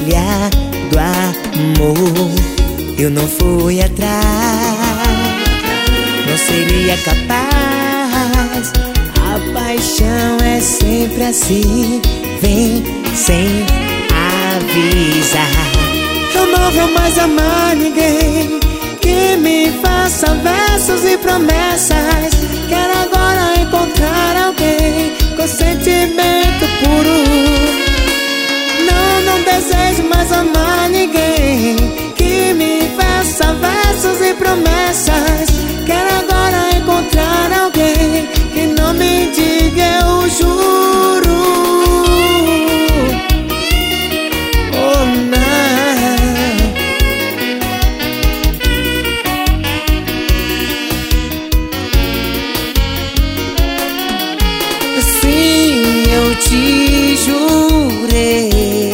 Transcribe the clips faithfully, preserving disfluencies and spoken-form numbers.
trilha do amor eu não fui atrás, não seria capaz. A paixão é sempre assim, vem sem avisar. Eu não vou mais amar ninguém que me faça versos e promessas. Quero agora encontrar alguém com sentimento puro. Não, não desejo mais amar ninguém que me faça versos e promessas. Quero agora encontrar alguém que não me diga eu juro. Oh não. Sim, eu te jurei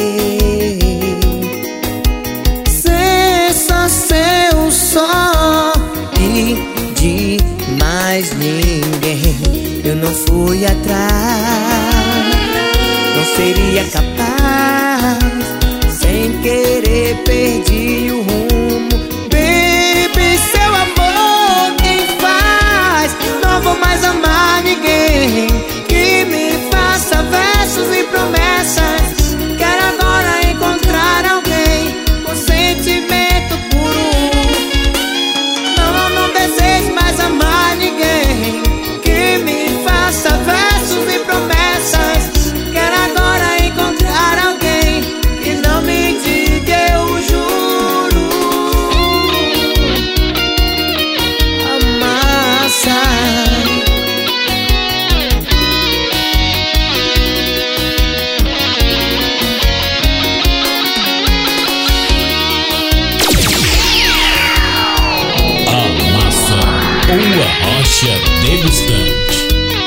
ser só seu, só e de mais ninguém. Eu não fui atrás, não seria capaz. Sem querer perdi o rumo. Baby, seu amor quem faz. Não vou mais amar ninguém que me faça versos e promessas. Quero agora encontrar alguém com sentimento puro. Não, não desejo mais amar ninguém que me faça versos e promessas. Quero agora encontrar alguém que não me diga eu juro. Amassa. Ou a rocha degustante.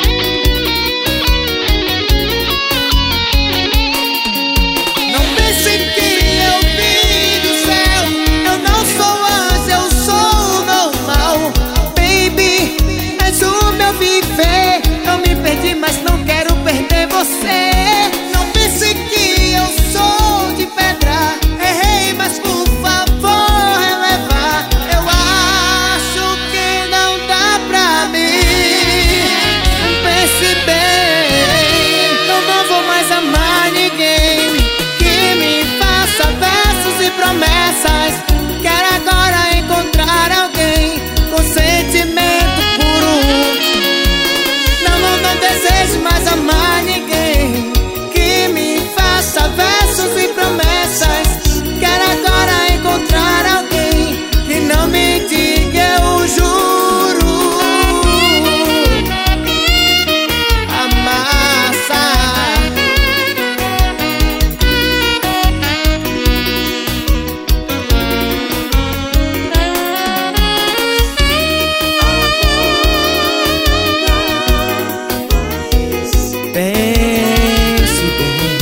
Não pense que eu vim do céu. Eu não sou anjo, eu sou normal. Baby, és o meu viver. Eu me perdi, mas não quero perder você. Não pense que eu sou de pedra. Errei, mas por favor relevar. Eu acho que não dá pra mim. Pense bem, eu não vou mais amar ninguém que me faça versos e promessas. Quero agora encontrar alguém com sentimento puro. Não, não, não desejo mais amar ninguém que me faça versos e promessas. Quero agora encontrar alguém que não me diga eu juro. Amassa. Pense bem.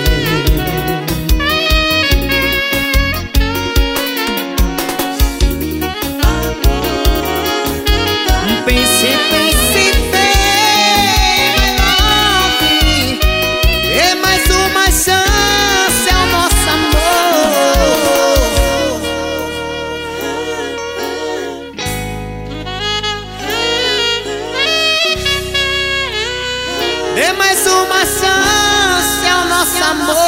Pense, pense bem, my love. Dê mais uma chance ao nosso amor. Dê mais uma chance ao nosso amor.